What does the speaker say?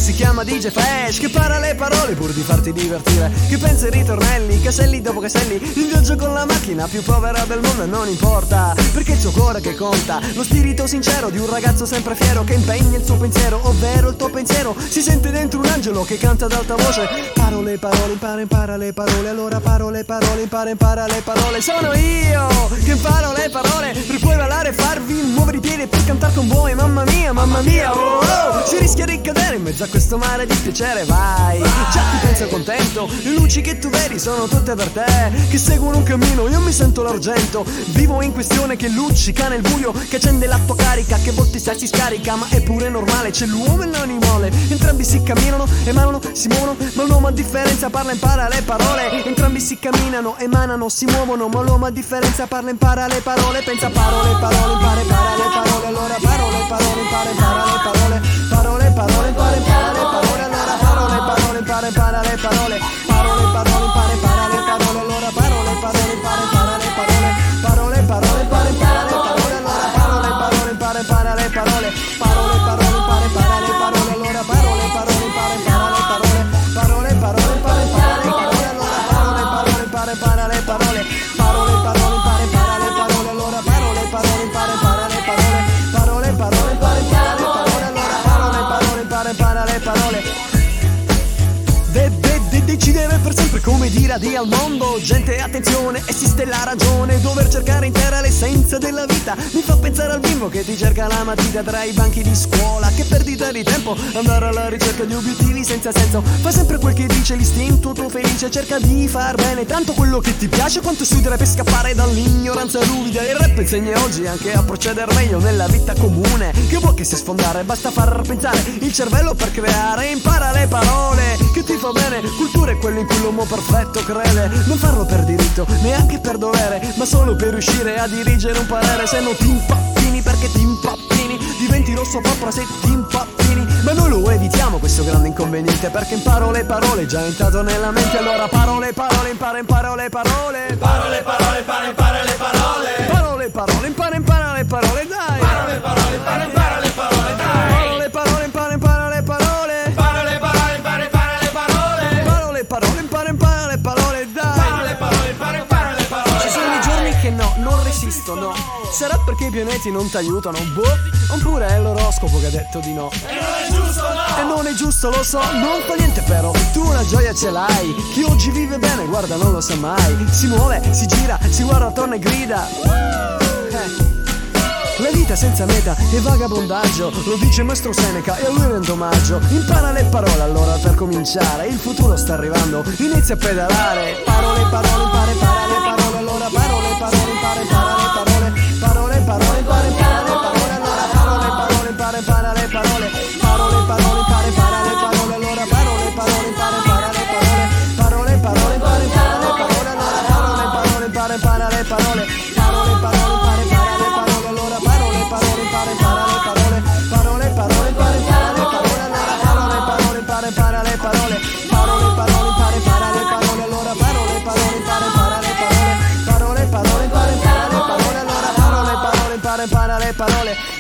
si chiama DJ Flash, che para le parole pur di farti divertire, che pensa ai ritornelli, caselli dopo caselli, in viaggio con la macchina più povera del mondo. E non importa, perché è il tuo cuore che conta, lo spirito sincero di un ragazzo sempre fiero, che impegna il suo pensiero, ovvero il tuo pensiero. Si sente dentro un angelo che canta ad alta voce: paro le parole, impara le parole, allora paro le parole, impara le parole. Sono io che imparo le parole per poi ballare e farvi muovere i piedi per cantare con voi. Mamma mia, oh, oh. Si rischia di cadere in mezzo a questo mare di piacere, vai. Già ti penso contento, le luci che tu vedi sono tutte per te, che seguono un cammino, io mi sento l'argento. Vivo in questione che luccica nel buio, che accende la tua carica, che a volte sai si scarica, ma è pure normale, c'è l'uomo e l'animale. Entrambi si camminano, emanano, si muovono, ma l'uomo a differenza parla e impara le parole. Entrambi si camminano, emanano, si muovono, ma l'uomo a differenza parla e impara le parole. Pensa parole, impara le parole, allora parole, impara le parole. Parole, impara le parole, allora parole, impara le parole. Parole, impara le parole, allora parole, impara le parole. Parole, impara le parole, allora parole, impara le parole. Parole, impara le parole, allora parole, impara le parole. Parole, impara le parole, allora parole, impara le parole. Parole, impara le parole, allora parole, impara le parole. Parole, impara le parole, allora parole, impara le parole. Decidere per sempre come dire addio al mondo. Gente, attenzione, esiste la ragione. Dover cercare in terra l'essenza della vita mi fa pensare al bimbo che ti cerca la matita tra i banchi di scuola. Che perdita di tempo andare alla ricerca di obiettivi senza senso. Fa sempre quel che dice l'istinto tuo felice, cerca di far bene tanto quello che ti piace quanto studiare per scappare dall'ignoranza ruvida. Il rap insegna oggi anche a procedere meglio nella vita comune, che vuoi che sia sfondare, basta far pensare il cervello per creare. Impara le parole che ti fa bene, cultura è quello in cui l'uomo perfetto crede. Non farlo per diritto, neanche per dovere, ma solo per riuscire a dirigere un parere. Se no ti impappini, perché ti impappini, diventi rosso papra se ti impappini. Ma noi lo evitiamo questo grande inconveniente, perché imparo le parole già entrato nella mente. Allora parole, impara le parole. Parole, impara le parole. Parole, impara le parole, dai. Parole, impara le parole, dai. Parole, impara le parole. Parole, impara le parole, dai. Parole, le parole. Ci sono i giorni che no, non resisto, no. Sarà perché i pianeti non ti aiutano, boh. Oppure è l'oroscopo che ha detto di no. E non è giusto, no. E non è giusto, lo so, non fa niente però. Tu una gioia ce l'hai. Chi oggi vive bene, guarda, non lo sa mai. Si muove, si gira, si guarda attorno e grida. La vita senza meta è vagabondaggio, lo dice Maestro Seneca e a lui rendo omaggio. Impara le parole allora per cominciare, il futuro sta arrivando, inizia a pedalare. Parole, impara le parole, allora parole, impara le parole. Parole, impara le parole, allora parole, impara le parole. Parole, impara le parole, allora parole, impara le parole. Parole, impara le parole, allora parole, impara le parole. Parole, impara le parole, allora parole, impara le parole. Parole, impara le parole, allora parole, impara le parole. Parole, impara le parole, allora parole, impara le parole. Parole, impara le parole, allora parole, impara le parole.